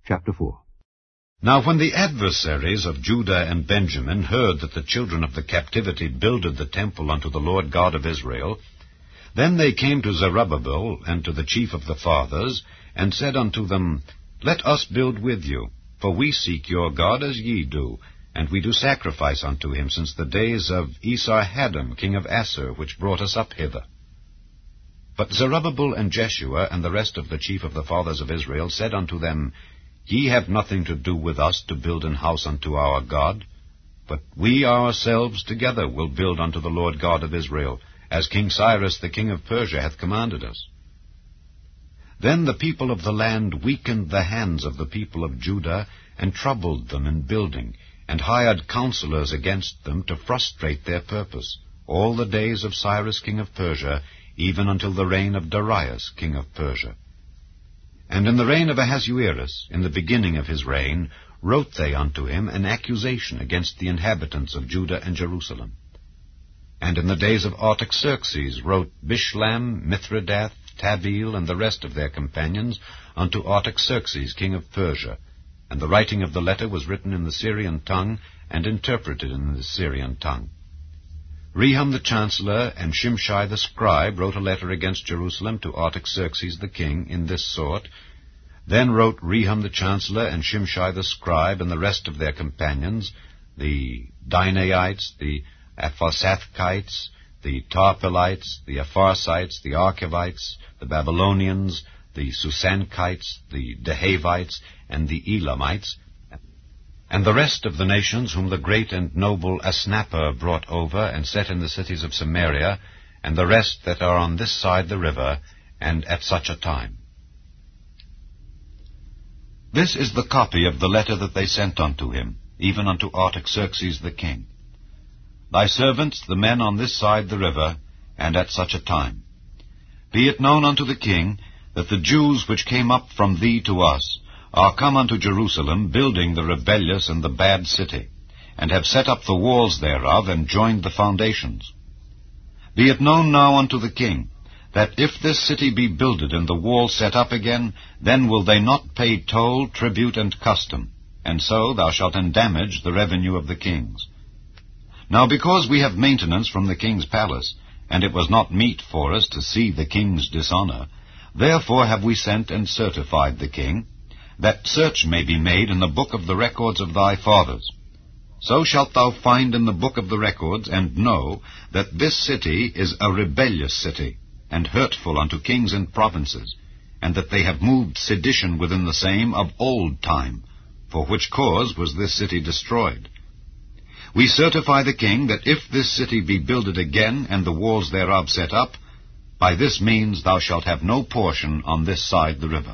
Chapter 4. Now when the adversaries of Judah and Benjamin heard that the children of the captivity builded the temple unto the Lord God of Israel, then they came to Zerubbabel and to the chief of the fathers, and said unto them, Let us build with you, for we seek your God as ye do, and we do sacrifice unto him since the days of Esarhaddon king of Assur, which brought us up hither. But Zerubbabel and Jeshua and the rest of the chief of the fathers of Israel said unto them, Ye have nothing to do with us to build an house unto our God, but we ourselves together will build unto the Lord God of Israel, as King Cyrus the king of Persia hath commanded us. Then the people of the land weakened the hands of the people of Judah, and troubled them in building, and hired counselors against them to frustrate their purpose, all the days of Cyrus king of Persia, even until the reign of Darius king of Persia. And in the reign of Ahasuerus, in the beginning of his reign, wrote they unto him an accusation against the inhabitants of Judah and Jerusalem. And in the days of Artaxerxes wrote Bishlam, Mithridath, Tabeel, and the rest of their companions unto Artaxerxes king of Persia. And the writing of the letter was written in the Syrian tongue, and interpreted in the Syrian tongue. Rehum the chancellor and Shimshai the scribe wrote a letter against Jerusalem to Artaxerxes the king in this sort. Then wrote Rehum the chancellor and Shimshai the scribe and the rest of their companions, the Dinaites, the Apharsathites, the Tarpelites, the Apharsites, the Archivites, the Babylonians, the Susankites, the Dehavites, and the Elamites, and the rest of the nations whom the great and noble Asnapper brought over and set in the cities of Samaria, and the rest that are on this side the river, and at such a time. This is the copy of the letter that they sent unto him, even unto Artaxerxes the king. Thy servants, the men on this side the river, and at such a time. Be it known unto the king, that the Jews which came up from thee to us are come unto Jerusalem, building the rebellious and the bad city, and have set up the walls thereof, and joined the foundations. Be it known now unto the king, that if this city be builded and the wall set up again, then will they not pay toll, tribute, and custom, and so thou shalt endamage the revenue of the kings. Now because we have maintenance from the king's palace, and it was not meet for us to see the king's dishonor, therefore have we sent and certified the king, that search may be made in the book of the records of thy fathers. So shalt thou find in the book of the records, and know that this city is a rebellious city, and hurtful unto kings and provinces, and that they have moved sedition within the same of old time, for which cause was this city destroyed. We certify the king that if this city be builded again, and the walls thereof set up, by this means thou shalt have no portion on this side the river.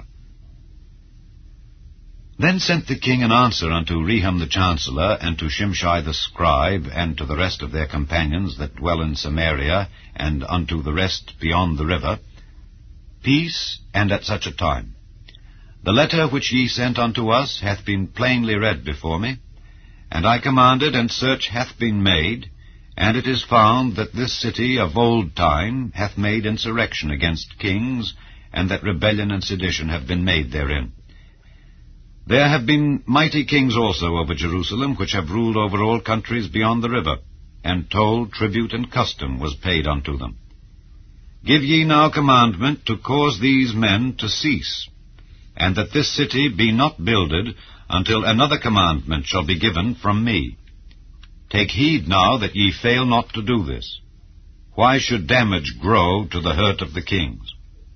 Then sent the king an answer unto Rehum the chancellor, and to Shimshai the scribe, and to the rest of their companions that dwell in Samaria, and unto the rest beyond the river, Peace, and at such a time. The letter which ye sent unto us hath been plainly read before me, and I commanded, and search hath been made, and it is found that this city of old time hath made insurrection against kings, and that rebellion and sedition have been made therein. There have been mighty kings also over Jerusalem, which have ruled over all countries beyond the river, and toll, tribute, and custom was paid unto them. Give ye now commandment to cause these men to cease, and that this city be not builded until another commandment shall be given from me. Take heed now that ye fail not to do this. Why should damage grow to the hurt of the kings?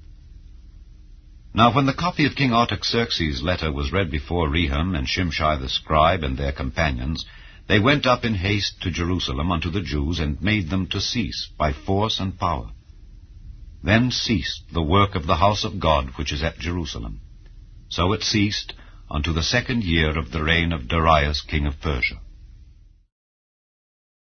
Now when the copy of King Artaxerxes' letter was read before Rehum and Shimshai the scribe and their companions, they went up in haste to Jerusalem unto the Jews, and made them to cease by force and power. Then ceased the work of the house of God which is at Jerusalem. So it ceased unto the 2nd year of the reign of Darius king of Persia.